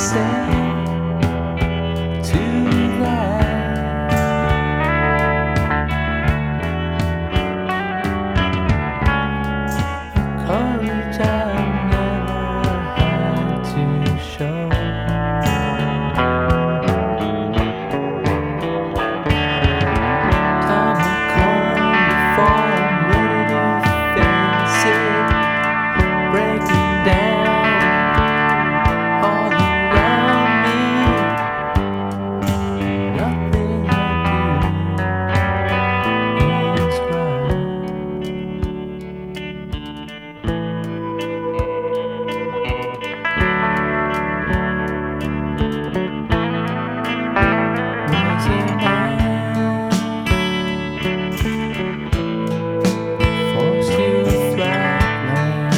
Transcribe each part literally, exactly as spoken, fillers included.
say to that? Courage I've never had to show. Time will come before I'm ready to face it, breaking down all around me. Nothing I do is right. Was it mine? Forced to flatland.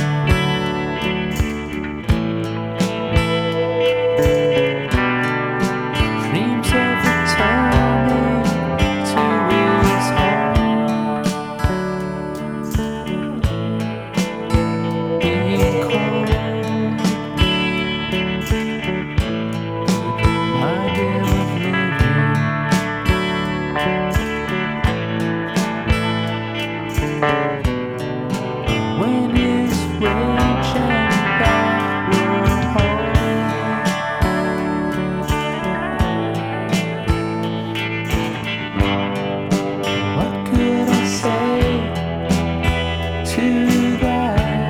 Dreams of returning to its home, being cold, my idea of living. When is rage and backward home? What could I say to that?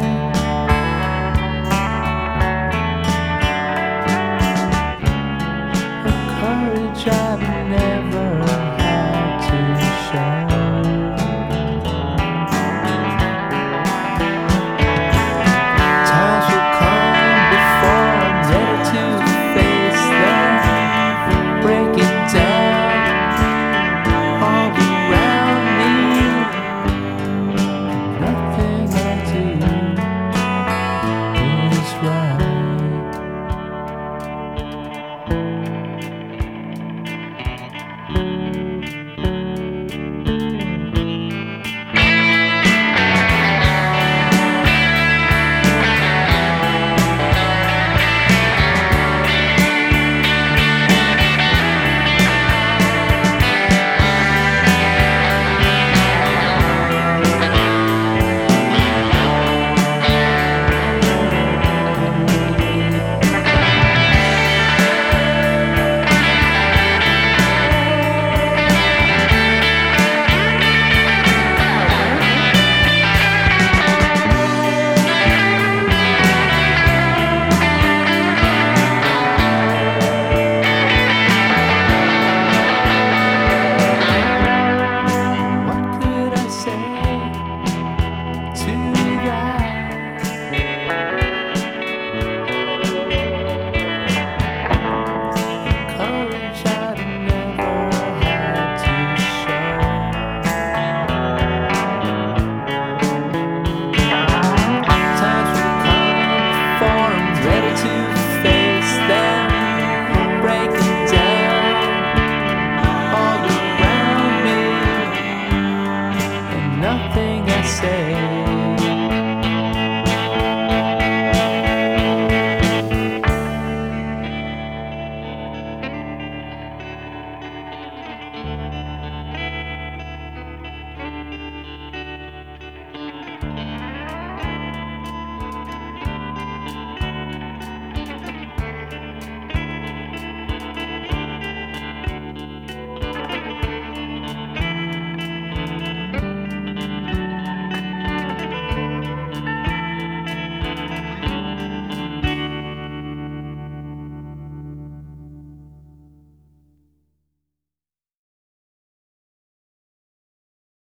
A courage I've never